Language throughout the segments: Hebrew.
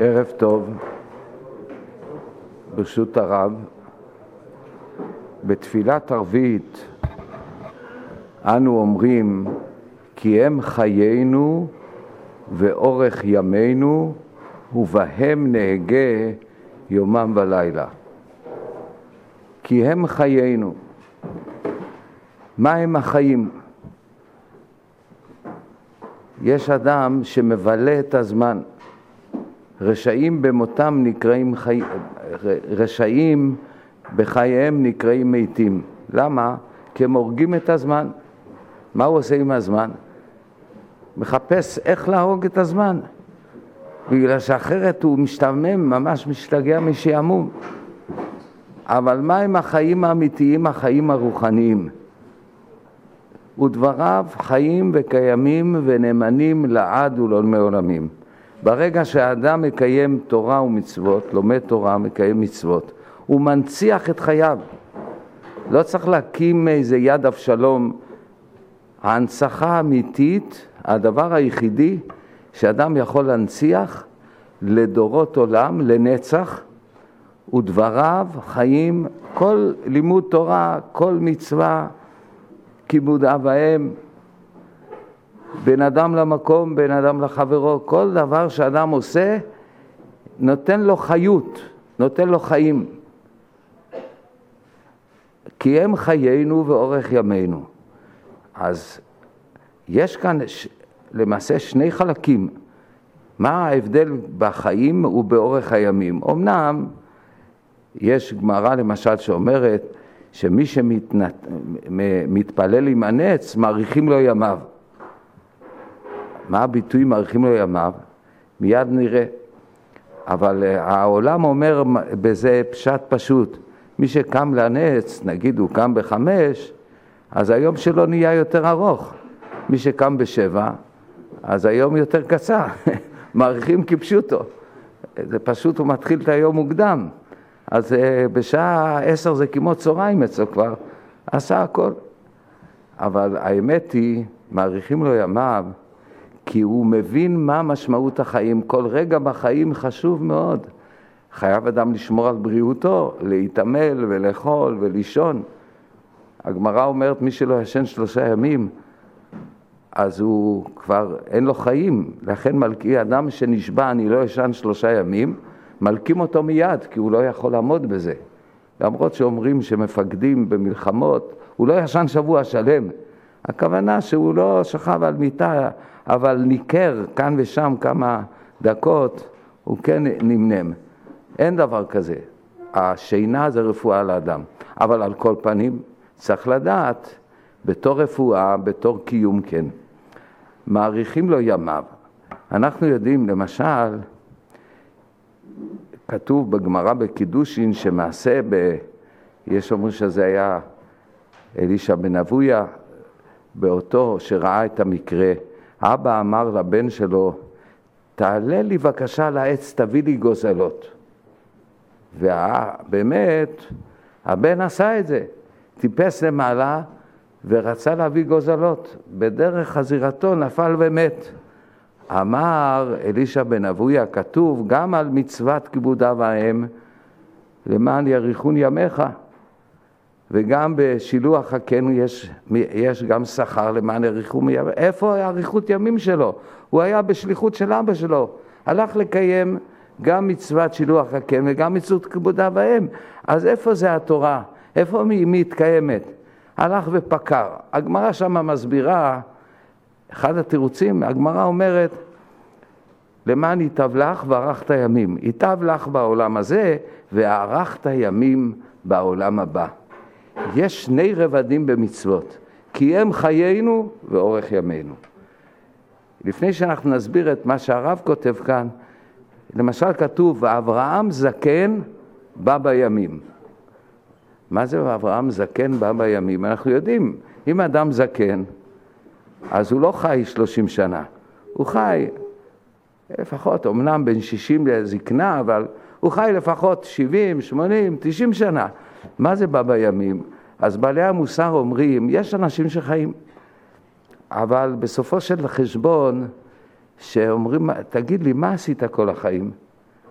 ערב טוב, ברשות הרב. בתפילת ערבית אנו אומרים כי הם חיינו ואורך ימינו ובהם נהגה יומם ולילה. כי הם חיינו. מה הם החיים? יש אדם שמבלה את הזמן. רשעים במותם נקראים רשעים בחייהם נקראים מתים. למה? כי הם הורגים את הזמן. מה הוא עושה עם הזמן? מחפש איך להרוג את הזמן. בגלל שאחרת הוא משתמם, ממש משתגע משעמום. אבל מה הם החיים האמיתיים, החיים הרוחניים? ודבריו חיים וקיימים ונאמנים לעד ולעולמי עולמים. ברגע שהאדם מקיים תורה ומצוות, לומד תורה, מקיים מצוות, הוא מנציח את חייו. לא צריך להקים איזה יד אבשלום. ההנצחה האמיתית, הדבר היחידי שאדם יכול להנציח לדורות עולם, לנצח, ודבריו חיים, כל לימוד תורה, כל מצווה, כיבוד אב ואם, בין אדם למקום, בין אדם לחברו, כל דבר שאדם עושה נותן לו חיות, נותן לו חיים. כי הם חיינו ואורך ימינו. אז יש כאן למעשה שני חלקים. מה ההבדל בחיים ובאורך הימים? אמנם יש גמרא למשל שאומרת שמי שמתפלל עם הנץ מאריכים לו ימיו. מה הביטוי מאריכים לו ימיו? מיד נראה. אבל העולם אומר בזה פשט פשוט. מי שקם לנץ, נגיד הוא קם ב5, אז היום שלו נהיה יותר ארוך. מי שקם ב7, אז היום יותר קצר. מאריכים כפשוטו. זה פשוט, הוא מתחיל את היום מוקדם. אז בשעה 10 זה כמו צהריים אצלו כבר, עשה הכל. אבל האמת היא, מאריכים לו ימיו, כי הוא מבין מה משמעות החיים. כל רגע בחיים חשוב מאוד. חייב אדם לשמור על בריאותו, להתעמל ולאכול ולישון. הגמרא אומרת, מי שלא ישן 3 ימים, אז הוא כבר אין לו חיים. לכן מלכי אדם שנשבע, אני לא ישן 3 ימים, מלכים אותו מיד, כי הוא לא יכול לעמוד בזה. למרות שאומרים שמפקדים במלחמות, הוא לא ישן שבוע שלם. הכוונה שהוא לא שכב על מיטה, אבל ניקר כאן ושם כמה דקות, הוא כן נמנם. אין דבר כזה. השינה זה רפואה לאדם. אבל על כל פנים צריך לדעת, בתור רפואה, בתור קיום כן. מאריכים לו ימיו. אנחנו יודעים, למשל, כתוב בגמרא בקידושין שמעשה יש אומרים שזה היה אלישע בן אבויה, באותו שראה את המקרה, אבא אמר לבן שלו, תעלה לי בבקשה לעץ, תביא לי גוזלות. ובאמת, הבן עשה את זה, טיפס למעלה ורצה להביא גוזלות. בדרך חזירתו נפל ומת. אמר אלישע בן אבויה, כתוב גם על מצוות כיבוד אב ואם, למען יאריכון ימיך. וגם בשילוח הקן יש גם שכר למען יאריכון ימיך. איפה האריכות ימים שלו? הוא היה בשליחות של אבא שלו. הלך לקיים גם מצוות שילוח הקן וגם מצוות כיבוד אב ואם. אז איפה זה התורה? איפה היא מתקיימת? הלך ופקר. הגמרא שם מסבירה, אחד התירוצים, הגמרא אומרת, למען ייטב לך וערכת ימים. ייטב לך בעולם הזה וערכת ימים בעולם הבא. יש 2 רבדים במצוות, כי הם חיינו ואורך ימינו. לפני שאנחנו נסביר את מה שהרב כותב כאן, למשל כתוב, ואברהם זקן בא בימים. מה זה אברהם זקן בא בימים? אנחנו יודעים, אם אדם זקן, אז הוא לא חי 30 שנה. הוא חי לפחות, אמנם בין 60 לזקנה, אבל הוא חי לפחות 70, 80, 90 שנה. מה זה בא בימים? אז בעלי המוסר אומרים, יש אנשים שחיים. אבל בסופו של חשבון, שאומרים, תגיד לי, מה עשית כל החיים?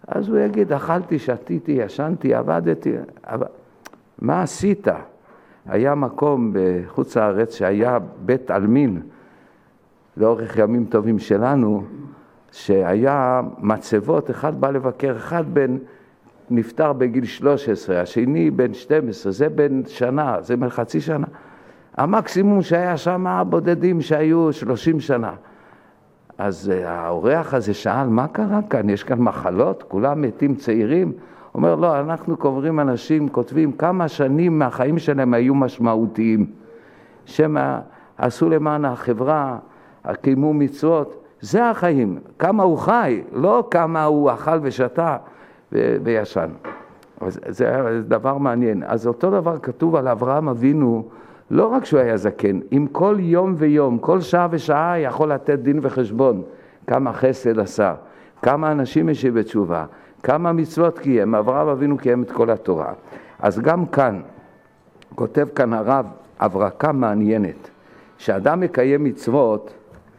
אז הוא יגיד, אכלתי, שתיתי, ישנתי, עבדתי, מה עשית? היה מקום בחוץ לארץ שהיה בית עלמין, לאורך ימים טובים שלנו, שהיה מצבות, אחד בא לבקר, אחד נפטר בגיל 13, השני בן 12, זה בן שנה, זה בן חצי שנה. המקסימום שהיה שם בודדים שהיו 30 שנה. אז האורח הזה שאל, מה קרה כאן? יש כאן מחלות? כולם מתים צעירים? אומר, לא, אנחנו קוברים אנשים, כותבים כמה שנים מהחיים שלהם היו משמעותיים. שמה עשו למען החברה, קיימו מצוות, זה החיים. כמה הוא חי, לא כמה הוא אכל ושתה וישן. זה דבר מעניין. אז אותו דבר כתוב על אברהם אבינו, לא רק שהוא היה זקן, אם כל יום ויום, כל שעה ושעה יכול לתת דין וחשבון, כמה חסד עשה, כמה אנשים השיב בתשובה, כמה מצוות קיים, אברהם אבינו קיים את כל התורה. אז גם כאן, כותב כאן הרב הברקה מעניינת, כשאדם מקיים מצוות,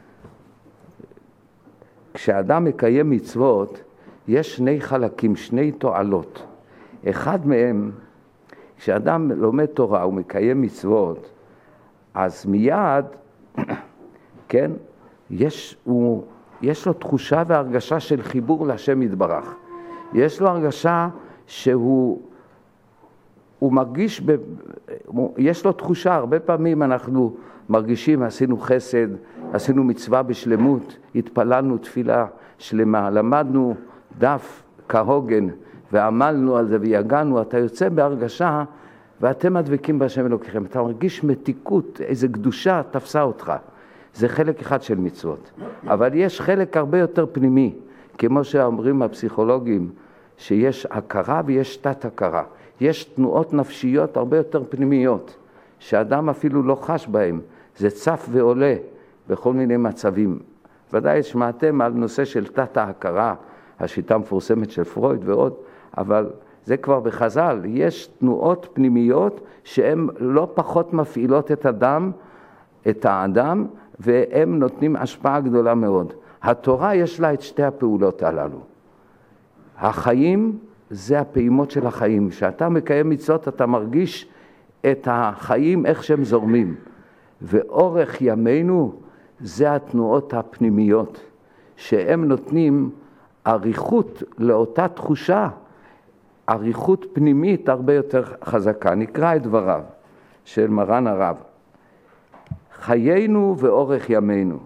כשאדם מקיים מצוות, יש שני חלקים, שני תועלות. אחד מהם, כשאדם לומד תורה ומקיים מצוות, אז מיד, כן, יש לו תחושה והרגשה של חיבור להשם יתברך. יש לו הרגשה שהוא מרגיש, יש לו תחושה, הרבה פעמים אנחנו מרגישים, עשינו חסד, עשינו מצווה בשלמות, התפללנו תפילה שלמה, למדנו דף כהוגן, ועמלנו על זה ויגענו, אתה יוצא בהרגשה, ואתם מדבקים בהשם אלוקיכם, אתה מרגיש מתיקות, איזו קדושה תפסה אותך. זה חלק אחד של מצוות. אבל יש חלק הרבה יותר פנימי, כמו שאומרים הפסיכולוגים, שיש הכרה ויש תת הכרה. יש תנועות נפשיות הרבה יותר פנימיות, שאדם אפילו לא חש בהם. זה צף ועולה בכל מיני מצבים. ודאי שמעתם על נושא של תת ההכרה, השיטה המפורסמת של פרויד ועוד, אבל זה כבר בחז"ל. יש תנועות פנימיות שהן לא פחות מפעילות את האדם, והם נותנים השפעה גדולה מאוד. התורה יש לה את שתי הפעולות הללו. החיים זה הפעימות של החיים. כשאתה מקיים מצוות אתה מרגיש את החיים איך שהם זורמים. ואורך ימינו זה התנועות הפנימיות, שהם נותנים עריכות לאותה תחושה, עריכות פנימית הרבה יותר חזקה. נקרא את דבריו של מרן הרב. חיינו ואורך ימינו,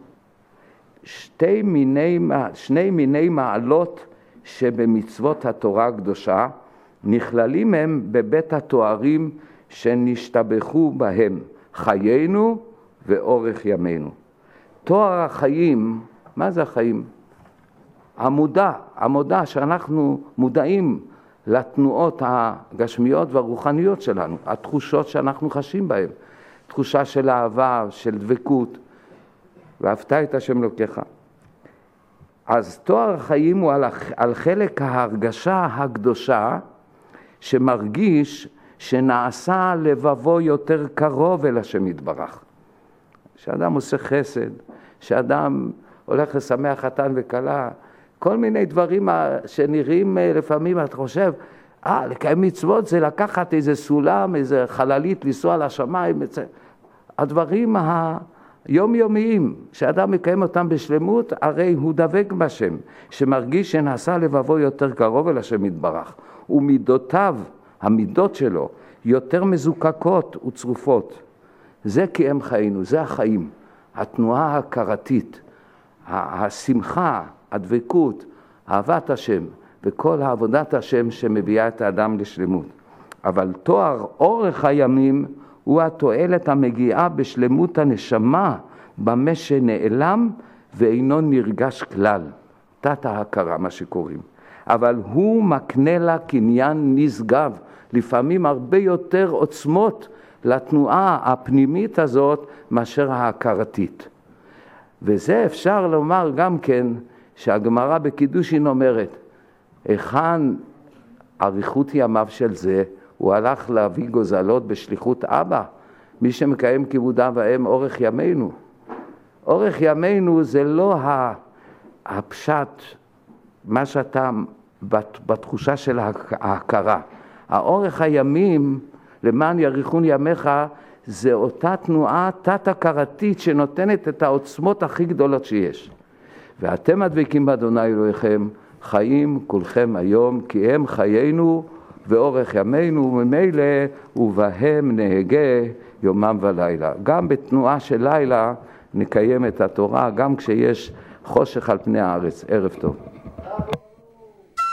שני מיני מעלות שבמצוות התורה הקדושה, נכללים הם בבית התוארים שנשתבחו בהם, חיינו ואורך ימינו. תואר החיים, מה זה החיים? המודע שאנחנו מודעים לתנועות הגשמיות והרוחניות שלנו, התחושות שאנחנו חשים בהן, תחושה של אהבה, של דבקות, ואהבת את השם אלוקיך. אז תואר החיים הוא על חלק ההרגשה הקדושה, שמרגיש שנעשה לבבו יותר קרוב אל השם יתברך. שאדם עושה חסד, שאדם הולך לשמח חתן וכלה, כל מיני דברים שנראים לפעמים, אתה חושב, לקיים מצוות זה לקחת איזה סולם, איזה חללית, לנסוע לשמיים, הדברים היומיומיים, שאדם מקיים אותם בשלמות, הרי הוא דבק בשם, שמרגיש שנעשה לבבו יותר קרוב אל השם יתברך, ומידותיו, המידות שלו, יותר מזוקקות וצרופות. זה כי הם חיינו, זה החיים, התנועה ההכרתית, השמחה, הדבקות, אהבת השם, וכל עבודת השם שמביאה את האדם לשלמות. אבל תואר אורך הימים הוא התועלת המגיעה בשלמות הנשמה, במה שנעלם ואינו נרגש כלל. תת ההכרה, מה שקוראים. אבל הוא מקנה לה קניין נשגב, לפעמים הרבה יותר עוצמות לתנועה הפנימית הזאת מאשר ההכרתית. וזה אפשר לומר גם כן, שהגמרא בקידושין אומרת, היכן אריכות ימיו של זה, הוא הלך להביא גוזלות בשליחות אבא, מי שמקיים כיבוד אב ואם אורך ימינו. אורך ימינו זה לא הפשט, מה שאתה בתחושה של ההכרה. האורך הימים, למען יאריכון ימיך, זה אותה תנועה תת-הכרתית שנותנת את העוצמות הכי גדולות שיש. ואתם הדבקים באדוני אלוהיכם, חיים כולכם היום, כי הם חיינו ואורך ימינו, וממילא ובהם נהגה יומם ולילה. גם בתנועה של לילה נקיים את התורה, גם כשיש חושך על פני הארץ. ערב טוב.